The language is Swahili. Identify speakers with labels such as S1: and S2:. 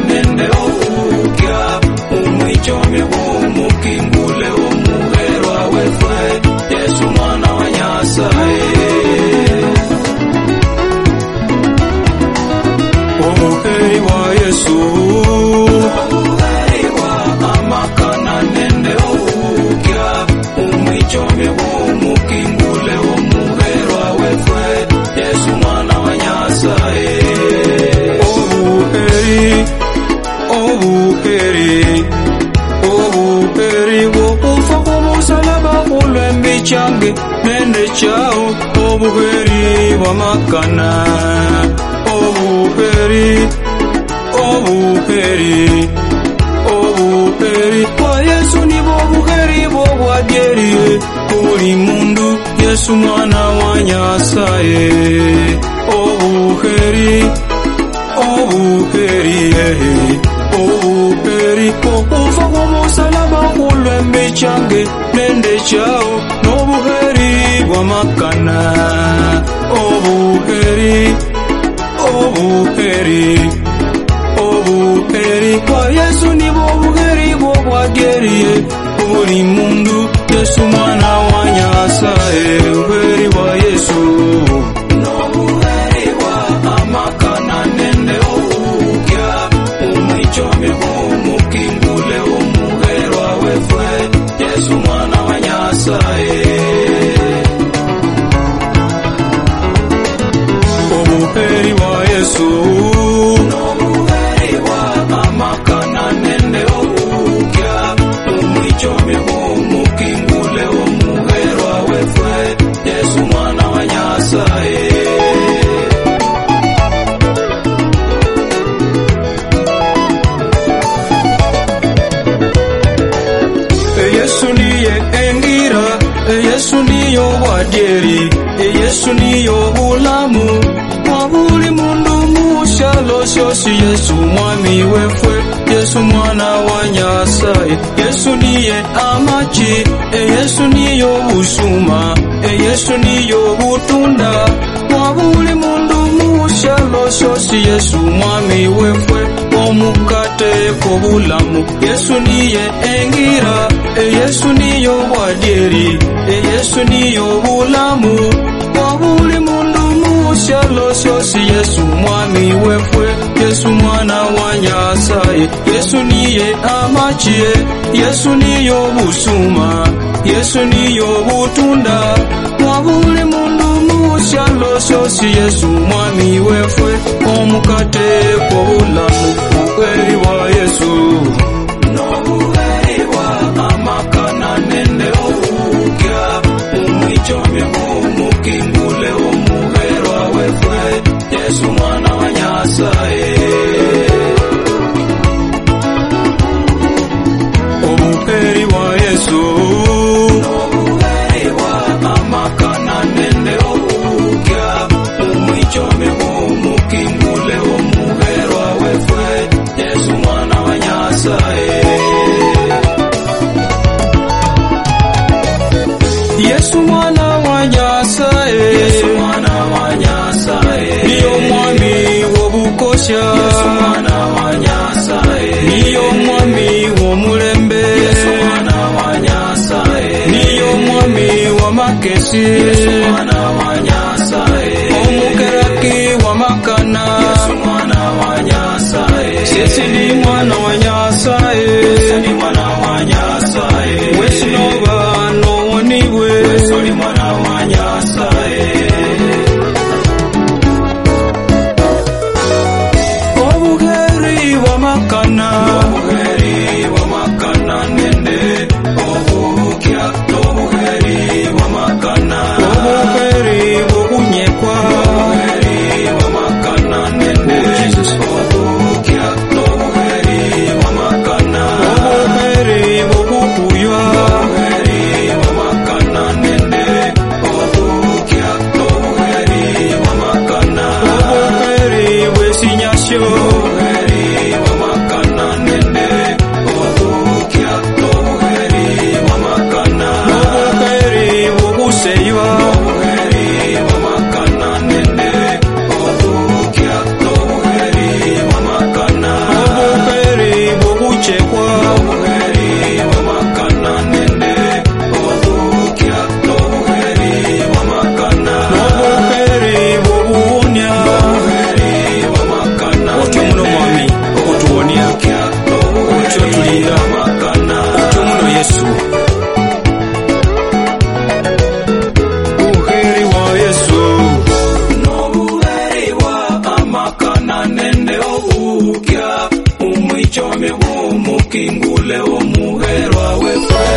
S1: nende obukia umwichome umukingule umuherwa wefwe Yesu mwana wa Nyasaye omuheri wa Yesu omuheri wa amakana nende obukia umwichome umukingule umuherwa wefwe Yesu mwana wa Nyasaye obuheri wokufa kumusalaba kulwembi change nende chao obuheri wamakana obuheri kwa Yesu nibo obuheri bwageriye buli mundu Yesu mwana wa Nyasaye obuheri okufa kumusalaba kulwembi change nende chao nobuheri bwamakana obuheri kwa Yesu nibo obuheri bwageriye buli mundu Yesu mwana wa Nyasaye obuheri bwa Yesu nobuheri bwa amakana nende obukia umwichome umukingule umuherwa wefwe Yesu mwana wa Nyasaye obuheri bwa Yesu nobuheri bwa amakana nende obukia umwichome umukingule umuherwa wefwe Yesu mwana wa Nyasaye Yesu niye engira Yesu niyo wadieri Yesu niyo bulamu wabuli mundu mushalo shosi Yesu mwami wefwe Yesu mwana wa Nyasaye Yesu niye amachi Yesu niyo busuma Yesu niyo butunda wabuli mundu mushalo shosi Yesu mwami wefwe omukate kobulamu Yesu niye engira Yesu niyo wadieri Yesu niyo bulamu wabuli mundu mushalo shosi Yesu mwami wefwe Yesu mwana wa Nyasaye Yesu niye amachie Yesu niyo busuma Yesu niyo butunda wabuli mundu mushalo shosi Yesu mwami wefwe omukate kobulamu obuheri bwa Yesu nobuheri bwa amakana nende obukia umwichome umukingule umuherwa wefwe Yesu mwana wa Nyasaye obuheri bwa Yesu nobuheri bwa amakana nende obukia umwichome umukingule umuherwa wefwe Yesu mwana wa Nyasaye Yesu mwana wa Nyasaye Yesu mwana wa Nyasaye niyo mwami wobukosha Yesu mwana wa Nyasaye niyo mwami womulembe Yesu mwana wa Nyasaye niyo mwami wa makesi Yesu mwana wa Nyasaye omukeraki wa makana Yesu mwana wa Nyasaye Yesu ni mwana wa Nyasaye Yesu ni mwana wa Nyasaye Yesu nova no niwe Yesu ni mwana wa Nyasaye obuheri wa makana nende obukia obuheri wa makana obuheri wokunyekwa obuheri wa makana nende obukia obuheri wa makana obuheri wokupuywa obuheri wa makana nende obukia obuheri wa makana obuheri wesinyasyo obuheri wa makana chome wo mokingule o muherwa we